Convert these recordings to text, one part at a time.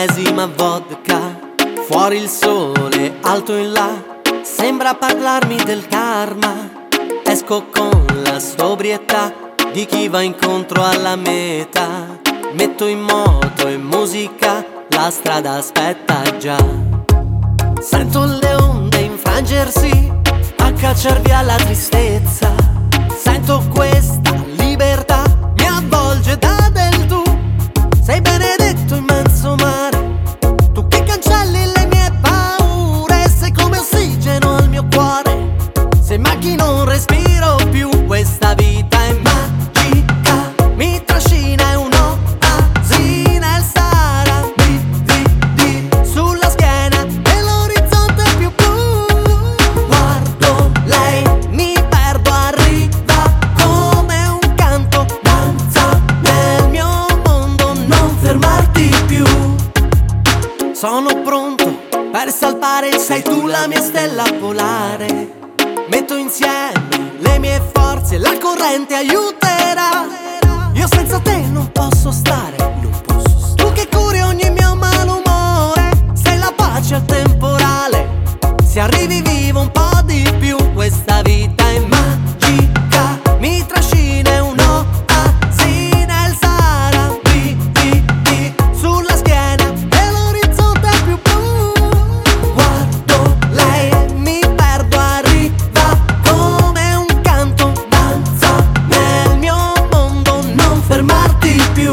millesima vodka. Fuori il sole, alto in là, sembra parlarmi del karma. Esco con la sobrietà di chi va incontro alla meta. Metto in moto e musica, la strada aspetta già. Sento le onde infrangersi a cacciar via la tristezza. Sento questa libertà, mi avvolge da del tu. Sei benedetto immenso mare, tu che cancelli le mie paure. Sei come ossigeno al mio cuore, se manchi non respiro più. Questa vita è magica, mi trascina, è un'oasi nel Sahara. Di sulla schiena e l'orizzonte più blu. Guardo lei, mi perdo, arriva come un canto. Danza nel mio mondo, non fermarti più. Sono pronto per salvare, sei tu la mia stella polare. Metto insieme le mie forze, la corrente aiuterà. Io senza te non posso stare, non posso stare. Tu che curi ogni mio malumore, sei la pace al temporale. Se arrivi vivo un po' di più. Questa vita è magica, mi trascina, è un'oasi nel Sahara. Di sulla schiena e l'orizzonte più blu. Guardo lei, mi perdo, arriva come un canto. Danza nel mio mondo, non fermarti più.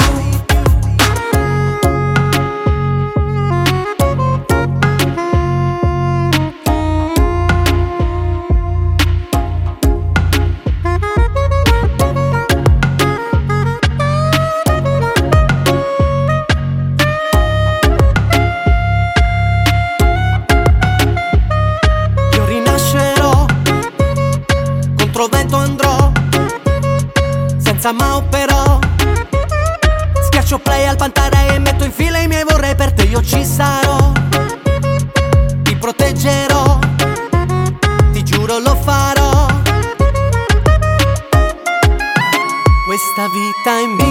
Io rinascerò, contro vento andrò, senza ma però. Schiaccio play al Pantera e metto in fila i miei vorrei. Per te io ci sarò, ti proteggerò, ti giuro lo farò. Questa vita è mia.